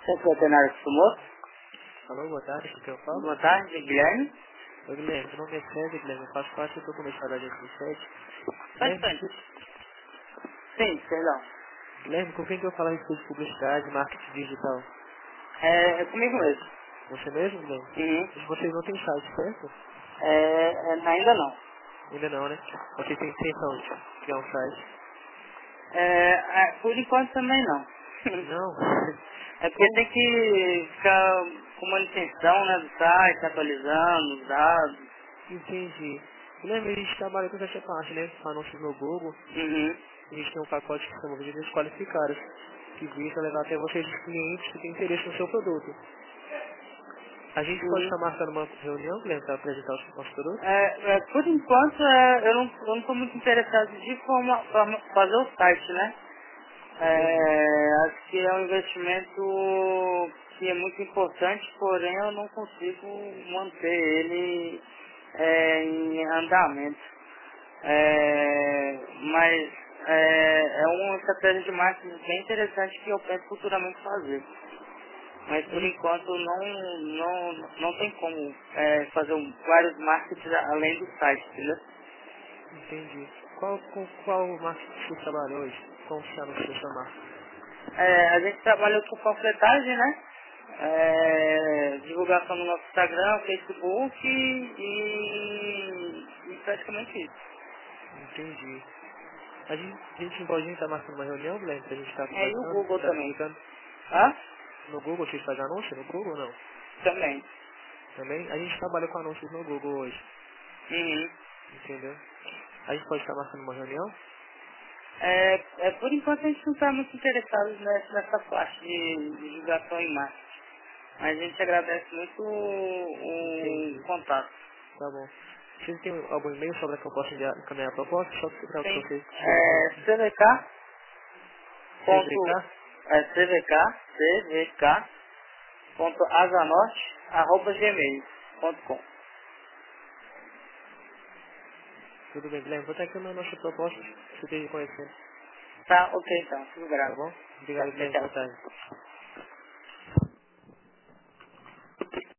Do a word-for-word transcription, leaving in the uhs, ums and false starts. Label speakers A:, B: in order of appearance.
A: Centro Veterinário de Sumoto.
B: Alô, boa tarde, com quem eu falo?
A: Boa tarde, Guilherme.
B: Oi, Guilherme, meu nome é César, Guilherme, eu faço parte do comercial da agência do sete.
A: Faz
B: Guilherme,
A: bem. Sim, perdão.
B: Guilherme, com quem que eu falo a respeito de publicidade, marketing digital?
A: É, é comigo mesmo.
B: Você mesmo, Guilherme?
A: Uhum.
B: Mas vocês não têm site, certo?
A: É, é, ainda não.
B: Ainda não, né? Vocês têm intenção de criar um site?
A: É, é, por enquanto também não.
B: Não?
A: É porque
B: Como?
A: tem que ficar com manutenção, né, do site, atualizando os dados.
B: Entendi. Guilherme, a gente trabalha com essa parte, né? Anúncios no Google.
A: Uhum.
B: A gente tem um pacote que se chama Vídeos Qualificados, que visa levar até vocês os clientes que têm interesse no seu produto. A gente pode
A: Uhum.
B: estar marcando uma reunião, Guilherme, para apresentar os nossos produtos?
A: É, é, por enquanto, é, eu não eu não estou muito interessado de forma, forma- fazer o site, né?
B: Entendi.
A: É, acho que é um investimento que é muito importante, porém eu não consigo manter ele é, em andamento. É, mas é, é uma estratégia de marketing bem interessante que eu penso futuramente fazer. Mas por
B: En-
A: enquanto não, não, não tem como é, fazer um- vários marketings além do site, entendeu?
B: Entendi. Qual, com qual marca que você trabalha hoje? Como se chama a sua marca?
A: É, a gente trabalha com panfletagem, né? É, divulgação no nosso Instagram, Facebook e, e praticamente isso.
B: Entendi. A gente, a gente não pode estar marcando uma reunião, Guilherme, para a gente estar
A: É, e o
B: conversando,
A: Google
B: estar
A: também.
B: explicando.
A: Ah?
B: No Google, vocês fazem anúncio? No Google ou não?
A: Também.
B: Também? A gente trabalha com anúncios no Google hoje,
A: Uhum.
B: entendeu? A gente pode estar marcando uma reunião?
A: É, é, por enquanto a gente não está muito interessado nessa, nessa parte de, de divulgação em marketing. Mas a gente agradece muito o, o
B: Entendi.
A: contato.
B: Tá bom. Vocês têm algum e-mail sobre a que eu posso enviar, encaminhar a proposta? Só para
A: Tem
B: vocês
A: é, cvk, ponto,
B: C V K?
A: é, cvk, cvk, ponto azanorte, arroba gmail ponto com.
B: Tudo bem, Guilherme. Vou estar aqui na nossa proposta, você esteja conhecendo.
A: Tá, ok então, tudo
B: Tá
A: graças.
B: bom?
A: Tá,
B: Obrigado, Guilherme.
A: tchau.
B: Boa tarde.